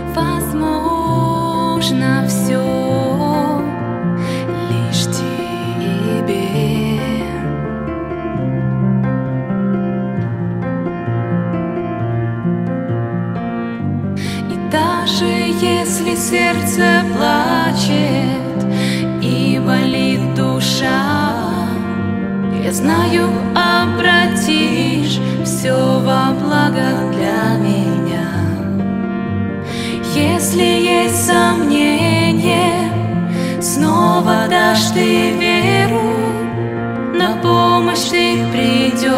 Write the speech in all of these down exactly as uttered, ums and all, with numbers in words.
возможно все лишь тебе. И даже если сердце плачет и болит душа, я знаю, обратишь все во благо для меня. Если есть сомнения, снова дашь ты веру, на помощь ты придешь.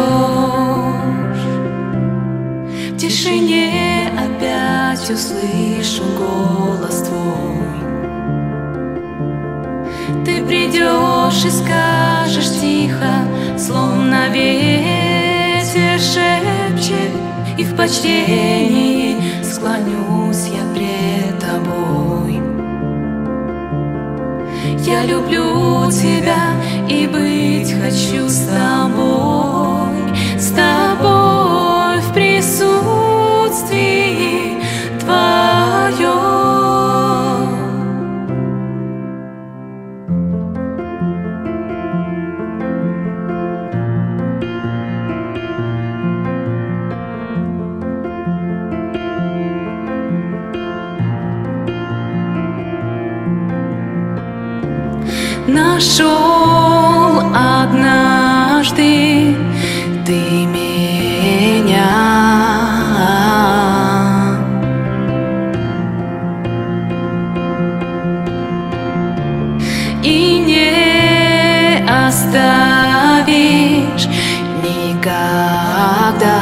В тишине опять услышу голос твой. Ты придешь и скажешь тихо, словно ветер шепчет, и в почтении склонюсь я пред тобой. Я люблю тебя и быть хочу с тобой, с тобой в присутствии твоем. Нашел однажды ты меня, и не оставишь никогда.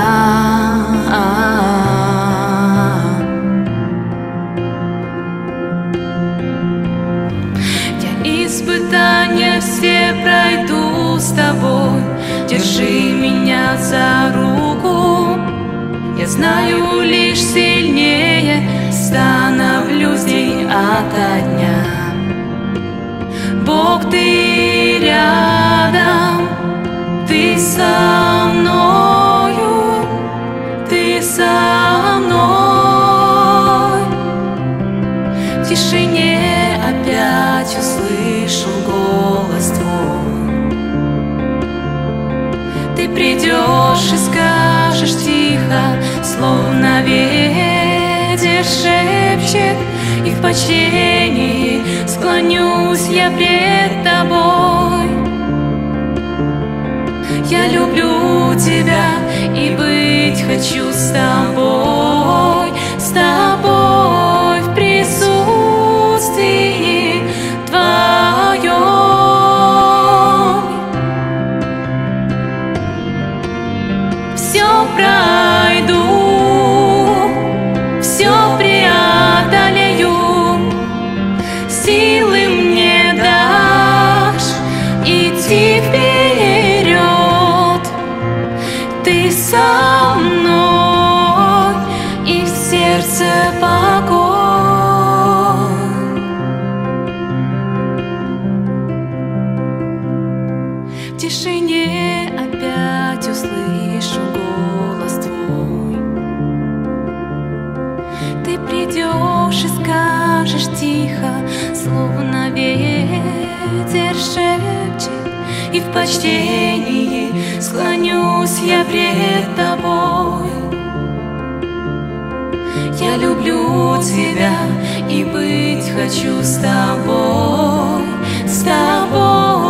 Испытания все пройду с тобой, держи меня за руку. Я знаю, лишь сильнее становлюсь день ото дня. Бог, ты рядом, ты со мною, ты со мной. В тишине опять услышу голос твой. Ты придешь и скажешь тихо, словно ветер шепчет, и в почтении склонюсь я пред тобой. Я люблю тебя и быть хочу с тобой, с тобой в присутствии твоем. Все пройду, все преодолею, силы мне дашь идти вперед. Ты со мной, и в сердце покой. В тишине опять услышу голос твой. Ты придешь и скажешь тихо, словно ветер шепчет, и в почтении склонюсь я пред тобой. Я люблю тебя и быть хочу с тобой, с тобой.